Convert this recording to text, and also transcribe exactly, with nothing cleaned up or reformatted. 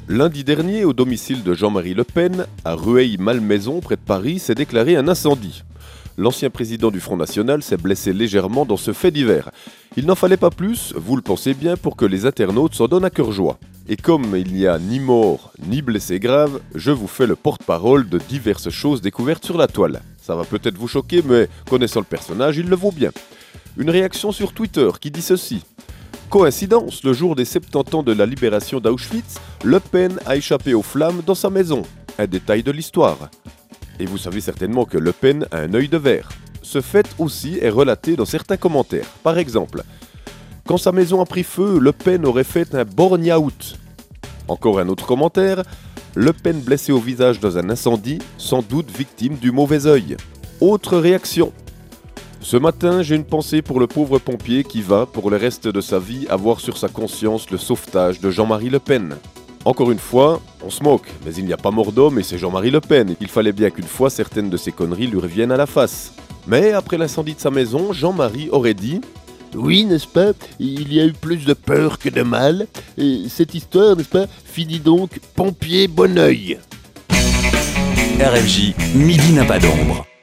Lundi dernier, au domicile de Jean-Marie Le Pen, à Rueil-Malmaison, près de Paris, s'est déclaré un incendie. L'ancien président du Front National s'est blessé légèrement dans ce fait divers. Il n'en fallait pas plus, vous le pensez bien, pour que les internautes s'en donnent à cœur joie. Et comme il n'y a ni mort, ni blessé grave, je vous fais le porte-parole de diverses choses découvertes sur la toile. Ça va peut-être vous choquer, mais connaissant le personnage, il le vaut bien. Une réaction sur Twitter qui dit ceci. Coïncidence, le jour des soixante-dix ans de la libération d'Auschwitz, Le Pen a échappé aux flammes dans sa maison. Un détail de l'histoire. Et vous savez certainement que Le Pen a un œil de verre. Ce fait aussi est relaté dans certains commentaires. Par exemple, quand sa maison a pris feu, Le Pen aurait fait un burn-out. Encore un autre commentaire, Le Pen blessé au visage dans un incendie, sans doute victime du mauvais œil. Autre réaction. Ce matin, j'ai une pensée pour le pauvre pompier qui va, pour le reste de sa vie, avoir sur sa conscience le sauvetage de Jean-Marie Le Pen. Encore une fois, on se moque, mais il n'y a pas mort d'homme et c'est Jean-Marie Le Pen. Il fallait bien qu'une fois certaines de ces conneries lui reviennent à la face. Mais après l'incendie de sa maison, Jean-Marie aurait dit « Oui, n'est-ce pas? Il y a eu plus de peur que de mal. Et cette histoire, n'est-ce pas, finit donc pompier bon oeil. » R F J, midi n'a pas d'ombre.